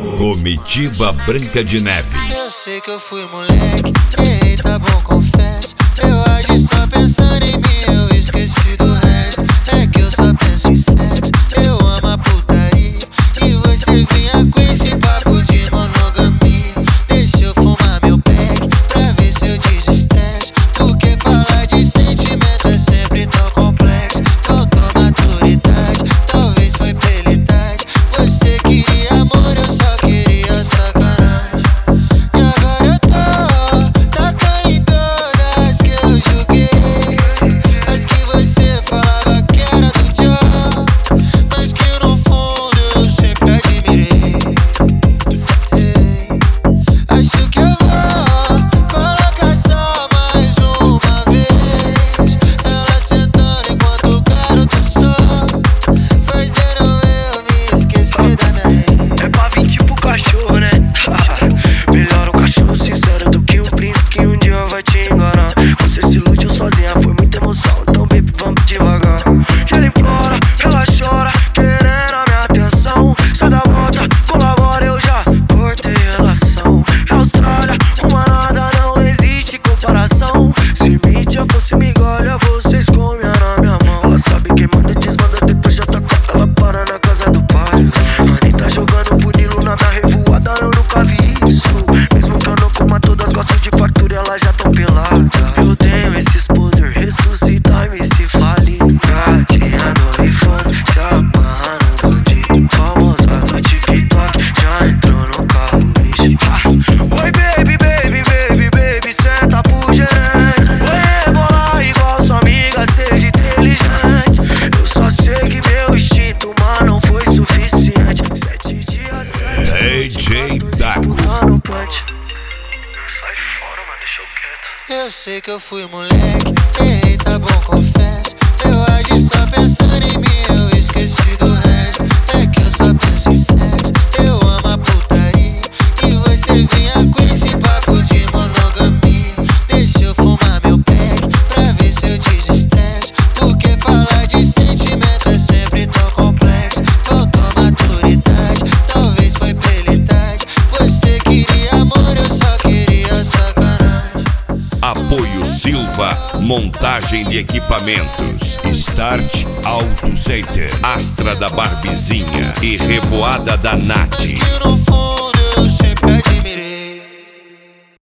Comitiva Branca de Neve. Eu sei que eu fui moleque, errei, tá bom, confesso. Eu agi só pensando em mim, eu esqueci do resto. É que eu só penso em sexo, eu amo a putaria. E você vinha com esse papo de monogamia. Deixa eu fumar meu pack, pra ver se eu desestresso. Porque falar de sentimento é sempre tão complexo. Faltou maturidade, talvez foi pela idade. Você queria amor, eu só queria sacanagem. E agora eu tô tacando em todas que eu julguei. As que você falava que era do diabo, mas que no fundo eu sempre admirei. Ei, acho que eu vou colocar só mais uma vez. Ela sentando enquanto o garoto só, fazendo eu me esquecer da minha. É pra vir tipo cachorro, né? Melhor um cachorro sincero do que um príncipe que um dia vai te enganar. Você se iludiu sozinha, foi muita emoção, então baby, vamos devagar. E ela implora, ela chora, querendo a minha atenção. Sai da volta, colabora, eu já cortei relação. E Austrália, uma nada, não existe comparação. Se mídia fosse migalha, vocês comem na minha mão. Ela sabe quem manda, desmanda, depois já tá com ela para na casa do pai. Anitta jogando punilo na minha revoada, eu nunca vi isso. Mesmo que eu não coma, todas gostam de fartura e elas já tão peladas. Eu tenho esses poder, ressuscitar e se falido. Gatinha no infância, se amarra no bandido. Famosa do TikTok, já entrou no carro, bicho. Oi baby, baby, baby, baby, senta pro gerente. Oi rebolar igual sua amiga, seja inteligente. Eu só segui meu instinto, mas não foi suficiente. 7 dias, 7 DJ Dago. no punch. Sai fora, mano, deixa eu quieto. Eu sei que eu fui moleque, errei, tá bom, confesso. Eu agi só pensando em mim, eu esqueci do resto. É que eu só penso em sexo, eu amo a putaria. E você vinha com esse papo de monogamia. Deixa eu fumar meu pack, pra ver se eu desestresso. Porque falar de sentimento é sempre tão complexo. Faltou maturidade, talvez foi pela idade. Você queria amor, eu só queria sacanagem. Apoio Silva, montagem de equipamentos. Start Auto Center, Astra da Barbizinha e Revoada da Nath. Que no fundo